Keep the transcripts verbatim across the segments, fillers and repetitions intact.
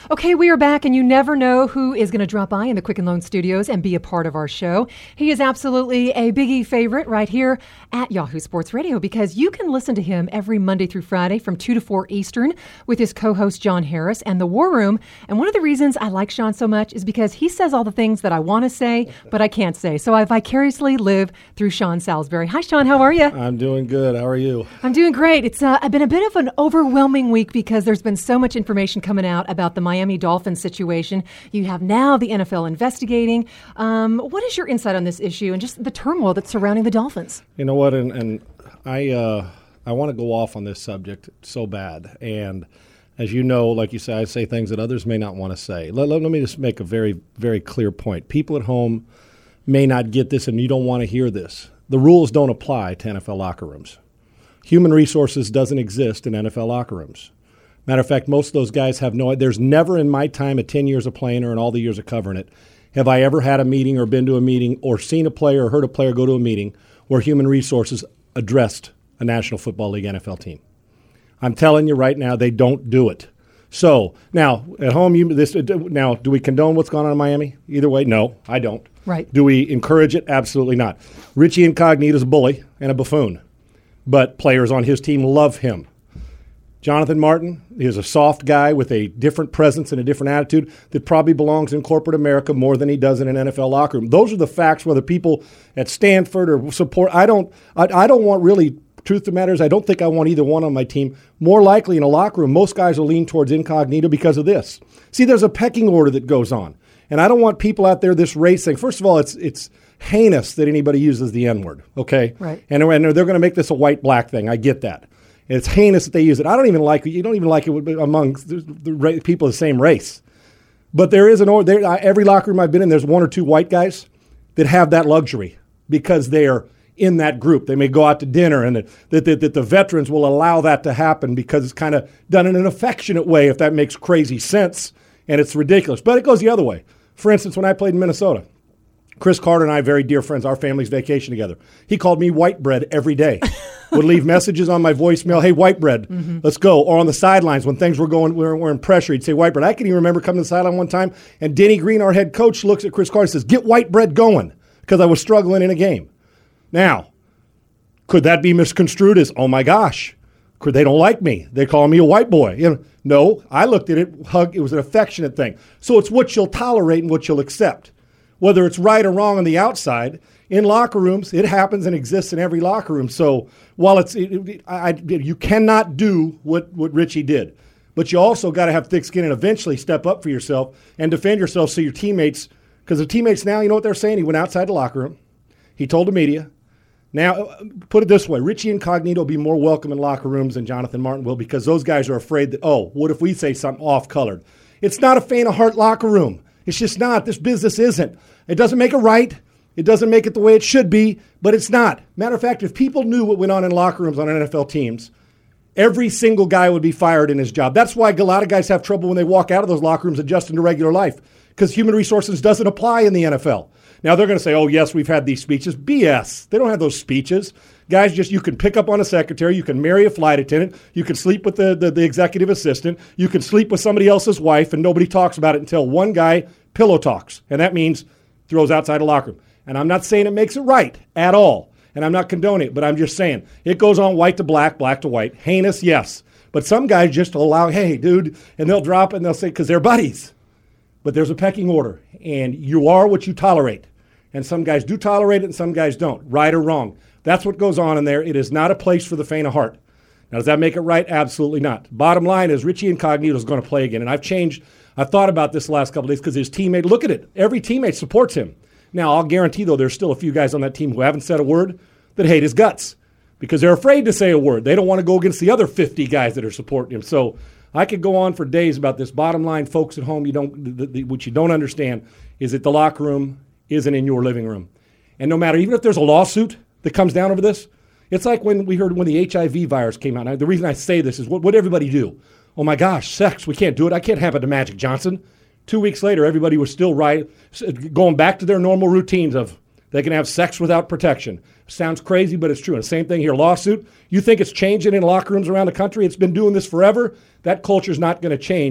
Okay, we are back, and you never know who is going to drop by in the Quicken Loan Studios and be a part of our show. He is absolutely a Big E favorite right here at Yahoo Sports Radio because you can listen to him every Monday through Friday from two to four Eastern with his co-host John Harris and The War Room. And one of the reasons I like Sean so much is because he says all the things that I want to say, but I can't say. So I vicariously live through Sean Salisbury. Hi, Sean. How are you? I'm doing good. How are you? I'm doing great. It's uh, been a bit of an overwhelming week because there's been so much information coming out about the Miami Dolphins situation. You have now the N F L investigating. Um, what is your insight on this issue and just the turmoil that's surrounding the Dolphins? You know what? And, and I uh, I want to go off on this subject so bad. And as you know, like you say, I say things that others may not want to say. Let, let, let me just make a very, very clear point. People at home may not get this and you don't want to hear this. The rules don't apply to N F L locker rooms. Human resources doesn't exist in N F L locker rooms. Matter of fact, most of those guys have no – there's never in my time of ten years of playing or in all the years of covering it, have I ever had a meeting or been to a meeting or seen a player or heard a player go to a meeting where human resources addressed a National Football League N F L team. I'm telling you right now, they don't do it. So, now, at home, you this now, do we condone what's going on in Miami? Either way, no, I don't. Right. Do we encourage it? Absolutely not. Richie Incognito is a bully and a buffoon, but players on his team love him. Jonathan Martin is a soft guy with a different presence and a different attitude that probably belongs in corporate America more than he does in an N F L locker room. Those are the facts, whether people at Stanford or support. I don't I, I don't want really, truth of the matter is, I don't think I want either one on my team. More likely in a locker room, most guys will lean towards Incognito because of this. See, there's a pecking order that goes on. And I don't want people out there this race thing. First of all, it's it's heinous that anybody uses the N-word, okay? Right. And, and they're going to make this a white-black thing. I get that. It's heinous that they use it. I don't even like it. You don't even like it among the, the people of the same race. But there is an order. There, every locker room I've been in, there's one or two white guys that have that luxury because they are in that group. They may go out to dinner, and that the, the, the veterans will allow that to happen because it's kind of done in an affectionate way, if that makes crazy sense, and it's ridiculous. But it goes the other way. For instance, when I played in Minnesota, Chris Carter and I, very dear friends, our families vacation together. He called me white bread every day. Would leave messages on my voicemail, hey, white bread, mm-hmm. let's go. Or on the sidelines when things were going, we were, we were in pressure, he'd say white bread. I can even remember coming to the sideline one time, and Denny Green, our head coach, looks at Chris Carter and says, get white bread going, because I was struggling in a game. Now, could that be misconstrued as, oh my gosh, could they don't like me? They call me a white boy. You know, no, I looked at it, hug, it was an affectionate thing. So it's what you'll tolerate and what you'll accept. Whether it's right or wrong on the outside, in locker rooms, it happens and exists in every locker room. So while it's, it, it, I, you cannot do what, what Richie did, but you also got to have thick skin and eventually step up for yourself and defend yourself so your teammates, because the teammates now, you know what they're saying? He went outside the locker room. He told the media. Now, put it this way, Richie Incognito will be more welcome in locker rooms than Jonathan Martin will because those guys are afraid that, oh, what if we say something off-colored? It's not a faint-of-heart locker room. It's just not. This business isn't. It doesn't make it right. It doesn't make it the way it should be, but it's not. Matter of fact, if people knew what went on in locker rooms on N F L teams, every single guy would be fired in his job. That's why a lot of guys have trouble when they walk out of those locker rooms adjusting to regular life, because human resources doesn't apply in the N F L. Now they're going to say, oh, yes, we've had these speeches. B S. They don't have those speeches. Guys, just you can pick up on a secretary. You can marry a flight attendant. You can sleep with the, the, the executive assistant. You can sleep with somebody else's wife, and nobody talks about it until one guy pillow talks, and that means throws outside a locker room. And I'm not saying it makes it right at all, and I'm not condoning it, but I'm just saying it goes on white to black, black to white. Heinous, yes. But some guys just allow, hey, dude, and they'll drop it and they'll say, because they're buddies. But there's a pecking order, and you are what you tolerate. And some guys do tolerate it, and some guys don't, right or wrong. That's what goes on in there. It is not a place for the faint of heart. Now, does that make it right? Absolutely not. Bottom line is Richie Incognito is going to play again, and I've changed. I've thought about this the last couple of days because his teammate, look at it. Every teammate supports him. Now, I'll guarantee, though, there's still a few guys on that team who haven't said a word that hate his guts because they're afraid to say a word. They don't want to go against the other fifty guys that are supporting him. So I could go on for days about this. Bottom line, folks at home, you don't, the, the, what you don't understand is that the locker room isn't in your living room. And no matter, even if there's a lawsuit that comes down over this, it's like when we heard when the H I V virus came out. Now, the reason I say this is what would everybody do? Oh, my gosh, sex, we can't do it. I can't have it to Magic Johnson. Two weeks later, everybody was still right, going back to their normal routines of they can have sex without protection. Sounds crazy, but it's true. And same thing here, lawsuit. You think it's changing in locker rooms around the country? It's been doing this forever. That culture's not going to change.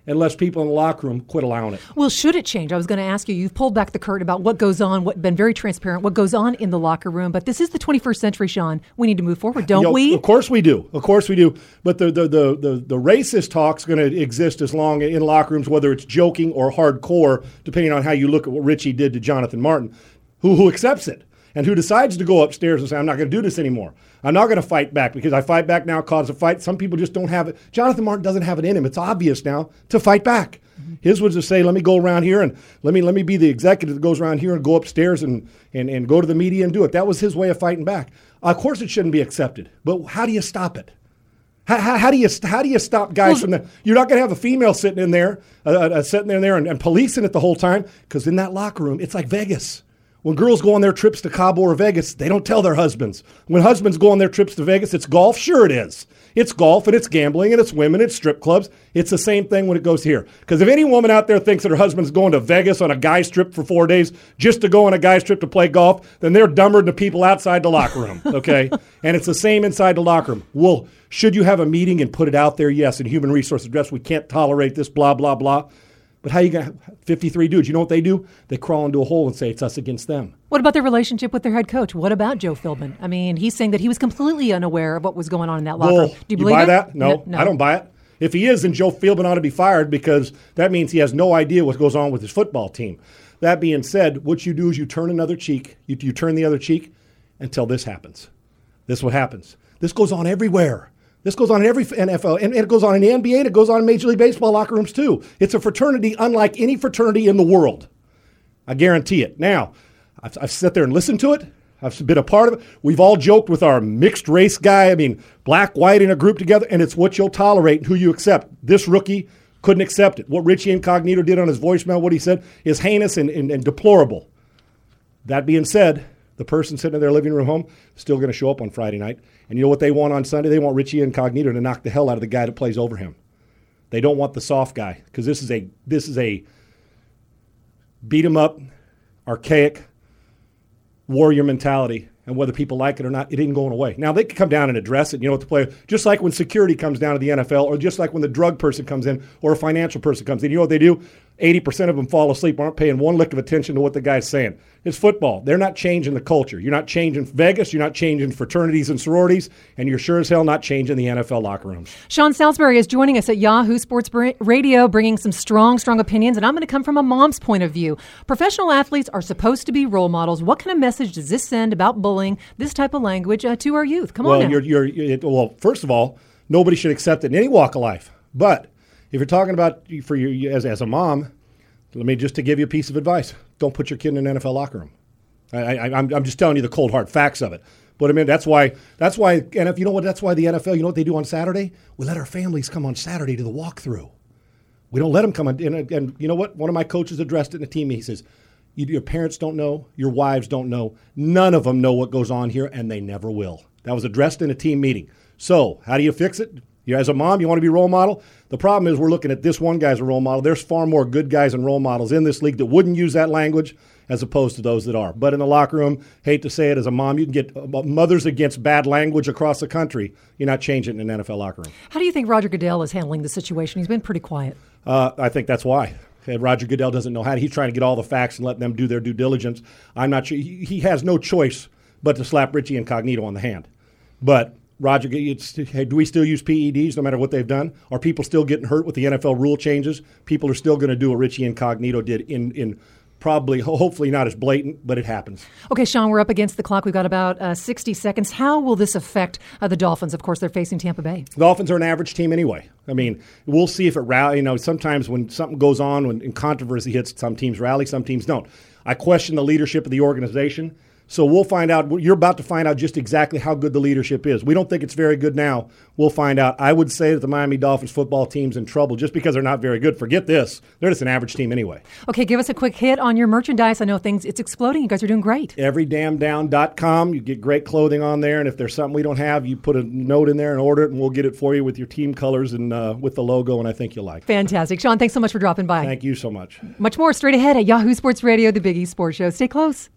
unless people in the locker room quit allowing it. Well, should it change? I was going to ask you. You've pulled back the curtain about what goes on, what been very transparent, what goes on in the locker room. But this is the twenty-first century, Sean. We need to move forward, don't you know, we? Of course we do. Of course we do. But the the the the, the racist talk's going to exist as long in locker rooms, whether it's joking or hardcore, depending on how you look at what Richie did to Jonathan Martin, who who accepts it and who decides to go upstairs and say, I'm not going to do this anymore. I'm not going to fight back because I fight back now, cause a fight. Some people just don't have it. Jonathan Martin doesn't have it in him. It's obvious now to fight back. Mm-hmm. His was to say, let me go around here and let me let me be the executive that goes around here and go upstairs and, and, and go to the media and do it. That was his way of fighting back. Uh, of course it shouldn't be accepted. But how do you stop it? How, how, how do you how do you stop guys well, from the? You're not going to have a female sitting in there, uh, uh, sitting in there and, and policing it the whole time, because in that locker room, it's like Vegas. When girls go on their trips to Cabo or Vegas, they don't tell their husbands. When husbands go on their trips to Vegas, it's golf. Sure it is. It's golf and it's gambling and it's women, it's strip clubs. It's the same thing when it goes here. Because if any woman out there thinks that her husband's going to Vegas on a guy's trip for four days just to go on a guy's trip to play golf, then they're dumber than the people outside the locker room, okay? And it's the same inside the locker room. Well, should you have a meeting and put it out there? Yes, in human resource address, we can't tolerate this, blah, blah, blah. But how you got fifty-three dudes? You know what they do? They crawl into a hole and say it's us against them. What about their relationship with their head coach? What about Joe Philbin? I mean, he's saying that he was completely unaware of what was going on in that locker room. Well, Do you you believe buy it? that? No, no, no, I don't buy it. If he is, then Joe Philbin ought to be fired, because that means he has no idea what goes on with his football team. That being said, what you do is you turn another cheek. You, you turn the other cheek until this happens. This is what happens. This goes on everywhere. This goes on in every N F L, and it goes on in the N B A, and it goes on in Major League Baseball locker rooms too. It's a fraternity unlike any fraternity in the world. I guarantee it. Now, I've, I've sat there and listened to it. I've been a part of it. We've all joked with our mixed race guy. I mean, black, white in a group together, and it's what you'll tolerate and who you accept. This rookie couldn't accept it. What Richie Incognito did on his voicemail, what he said, is heinous and, and, and deplorable. That being said, the person sitting in their living room home is still going to show up on Friday night. And you know what they want on Sunday? They want Richie Incognito to knock the hell out of the guy that plays over him. They don't want the soft guy, because this is a this is a beat 'em up, archaic warrior mentality. And whether people like it or not, it ain't going away. Now, they can come down and address it. You know what the player, just like when security comes down to the N F L, or just like when the drug person comes in or a financial person comes in, you know what they do? eighty percent of them fall asleep, aren't paying one lick of attention to what the guy's saying. It's football. They're not changing the culture. You're not changing Vegas. You're not changing fraternities and sororities. And you're sure as hell not changing the N F L locker rooms. Sean Salisbury is joining us at Yahoo Sports Radio, bringing some strong, strong opinions. And I'm going to come from a mom's point of view. Professional athletes are supposed to be role models. What kind of message does this send about bullying, this type of language, uh, to our youth? Come well, on now. You're, you're, you're, well, first of all, nobody should accept it in any walk of life. But if you're talking about for you as, as a mom, let me just to give you a piece of advice. Don't put your kid in an N F L locker room. I, I, I'm, I'm just telling you the cold hard facts of it. But I mean, that's why, that's why, and if you know what, that's why the N F L, you know what they do on Saturday? We let our families come on Saturday to the walkthrough. We don't let them come in. And, and you know what? One of my coaches addressed it in the team. He says, your parents don't know, your wives don't know. None of them know what goes on here, and they never will. That was addressed in a team meeting. So how do you fix it? You, as a mom, you want to be a role model? The problem is we're looking at this one guy as a role model. There's far more good guys and role models in this league that wouldn't use that language as opposed to those that are. But in the locker room, hate to say it, as a mom, you can get mothers against bad language across the country. You're not changing it in an N F L locker room. How do you think Roger Goodell is handling the situation? He's been pretty quiet. Uh, I think that's why. Roger Goodell doesn't know how. He's trying to get all the facts and let them do their due diligence. I'm not sure. He, he has no choice but to slap Richie Incognito on the hand. But Roger, it's, hey, do we still use P E Ds no matter what they've done? Are people still getting hurt with the N F L rule changes? People are still going to do what Richie Incognito did in, in probably, hopefully not as blatant, but it happens. Okay, Sean, we're up against the clock. We've got about uh, sixty seconds. How will this affect uh, the Dolphins? Of course, they're facing Tampa Bay. The Dolphins are an average team anyway. I mean, we'll see if it rally. You know, sometimes when something goes on, when and controversy hits, some teams rally, some teams don't. I question the leadership of the organization. So we'll find out. You're about to find out just exactly how good the leadership is. We don't think it's very good now. We'll find out. I would say that the Miami Dolphins football team's in trouble just because they're not very good. Forget this. They're just an average team anyway. Okay, give us a quick hit on your merchandise. I know things, it's exploding. You guys are doing great. every damn down dot com. You get great clothing on there. And if there's something we don't have, you put a note in there and order it, and we'll get it for you with your team colors and uh, with the logo, and I think you'll like it. Fantastic. Sean, thanks so much for dropping by. Thank you so much. Much more straight ahead at Yahoo Sports Radio, the Big East Sports Show. Stay close.